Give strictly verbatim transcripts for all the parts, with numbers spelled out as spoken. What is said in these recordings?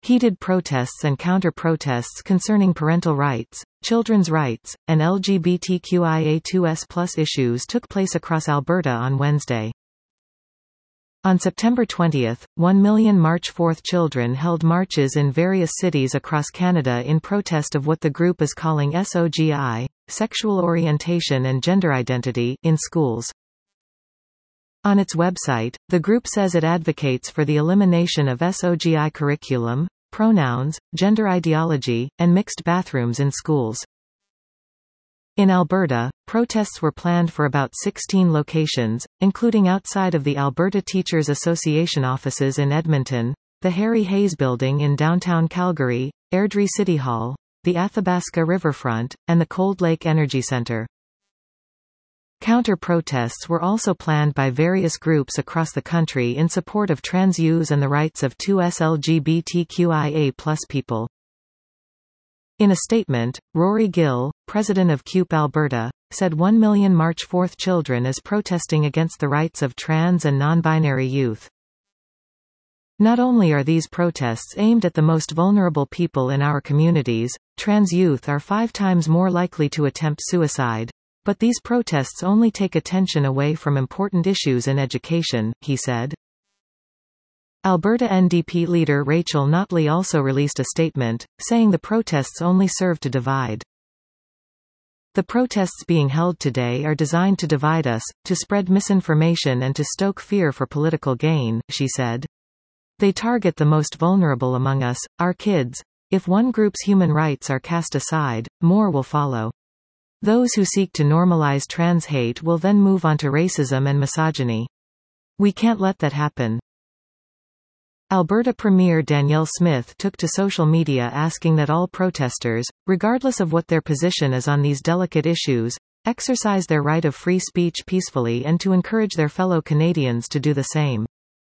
Heated protests and counter-protests concerning parental rights, children's rights, and L G B T Q I A plus plus issues took place across Alberta on Wednesday. On September twentieth, one million March fourth children held marches in various cities across Canada in protest of what the group is calling S O G I, sexual orientation and gender identity, in schools. On its website, the group says it advocates for the elimination of S O G I curriculum, pronouns, gender ideology, and mixed bathrooms in schools. In Alberta, protests were planned for about sixteen locations, including outside of the Alberta Teachers Association offices in Edmonton, the Harry Hayes Building in downtown Calgary, Airdrie City Hall, the Athabasca Riverfront, and the Cold Lake Energy Centre. Counter-protests were also planned by various groups across the country in support of trans youths and the rights of two L G B T Q I A plus people. In a statement, Rory Gill, president of C U P Alberta, said one million March fourth children is protesting against the rights of trans and non-binary youth. Not only are these protests aimed at the most vulnerable people in our communities, trans youth are five times more likely to attempt suicide, but these protests only take attention away from important issues in education, he said. Alberta N D P leader Rachel Notley also released a statement, saying the protests only serve to divide. The protests being held today are designed to divide us, to spread misinformation and to stoke fear for political gain, she said. They target the most vulnerable among us, our kids. If one group's human rights are cast aside, more will follow. Those who seek to normalize trans hate will then move on to racism and misogyny. We can't let that happen. Alberta Premier Danielle Smith took to social media asking that all protesters, regardless of what their position is on these delicate issues, exercise their right of free speech peacefully and to encourage their fellow Canadians to do the same.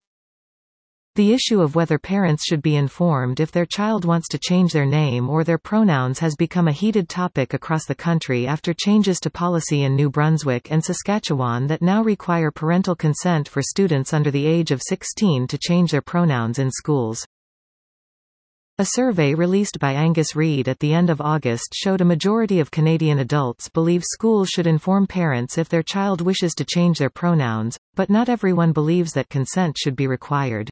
The issue of whether parents should be informed if their child wants to change their name or their pronouns has become a heated topic across the country after changes to policy in New Brunswick and Saskatchewan that now require parental consent for students under the age of sixteen to change their pronouns in schools. A survey released by Angus Reid at the end of August showed a majority of Canadian adults believe schools should inform parents if their child wishes to change their pronouns, but not everyone believes that consent should be required.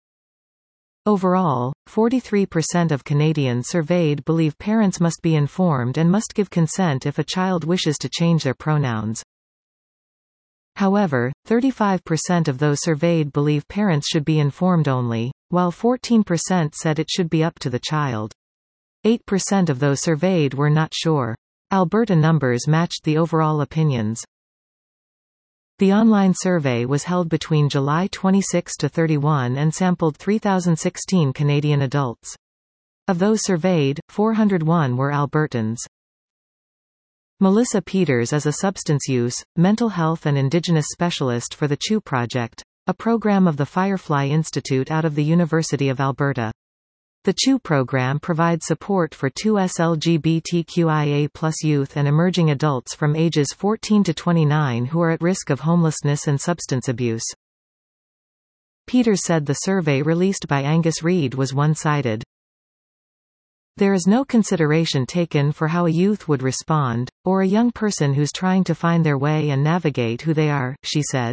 Overall, forty-three percent of Canadians surveyed believe parents must be informed and must give consent if a child wishes to change their pronouns. However, thirty-five percent of those surveyed believe parents should be informed only, while fourteen percent said it should be up to the child. eight percent of those surveyed were not sure. Alberta numbers matched the overall opinions. The online survey was held between July twenty-sixth to thirty-first and sampled three thousand sixteen Canadian adults. Of those surveyed, four hundred one were Albertans. Melissa Peters is a substance use, mental health and Indigenous specialist for the C H U Project, a program of the Firefly Institute out of the University of Alberta. The C H U program provides support for two L G B T Q I A plus youth and emerging adults from ages fourteen to twenty-nine who are at risk of homelessness and substance abuse. Peters said the survey released by Angus Reid was one-sided. There is no consideration taken for how a youth would respond, or a young person who's trying to find their way and navigate who they are, she said.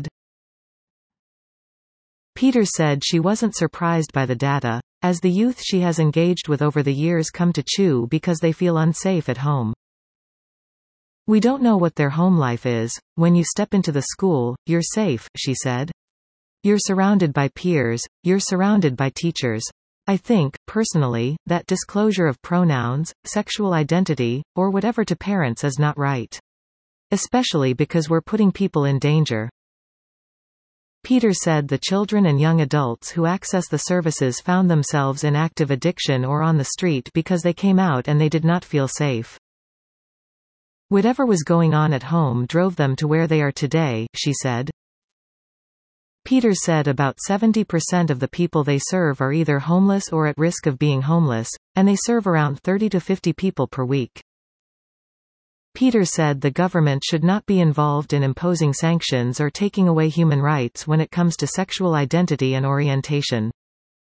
Peters said she wasn't surprised by the data, as the youth she has engaged with over the years come to C H U because they feel unsafe at home. We don't know what their home life is. When you step into the school, you're safe, she said. You're surrounded by peers, you're surrounded by teachers. I think, personally, that disclosure of pronouns, sexual identity, or whatever to parents is not right. Especially because we're putting people in danger. Peters said the children and young adults who access the services found themselves in active addiction or on the street because they came out and they did not feel safe. Whatever was going on at home drove them to where they are today, she said. Peters said about seventy percent of the people they serve are either homeless or at risk of being homeless, and they serve around thirty to fifty people per week. Peters said the government should not be involved in imposing sanctions or taking away human rights when it comes to sexual identity and orientation.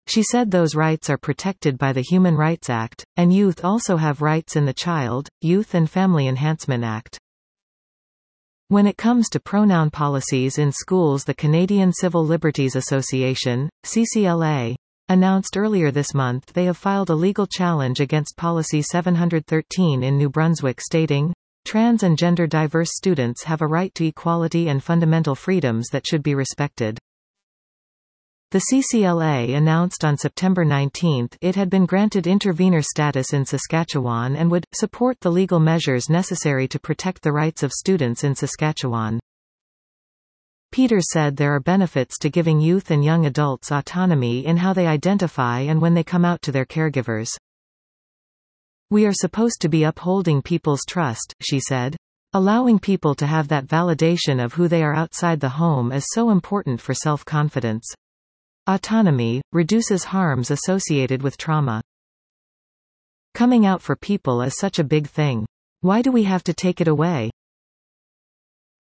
She said those rights are protected by the Human Rights Act, and youth also have rights in the Child, Youth and Family Enhancement Act. When it comes to pronoun policies in schools, the Canadian Civil Liberties Association, C C L A, announced earlier this month they have filed a legal challenge against Policy seven hundred thirteen in New Brunswick, stating, "Trans and gender-diverse students have a right to equality and fundamental freedoms that should be respected." The C C L A announced on September nineteenth it had been granted intervenor status in Saskatchewan and would support the legal measures necessary to protect the rights of students in Saskatchewan. Peters said there are benefits to giving youth and young adults autonomy in how they identify and when they come out to their caregivers. "We are supposed to be upholding people's trust," she said. "Allowing people to have that validation of who they are outside the home is so important for self-confidence. Autonomy reduces harms associated with trauma. Coming out for people is such a big thing. Why do we have to take it away?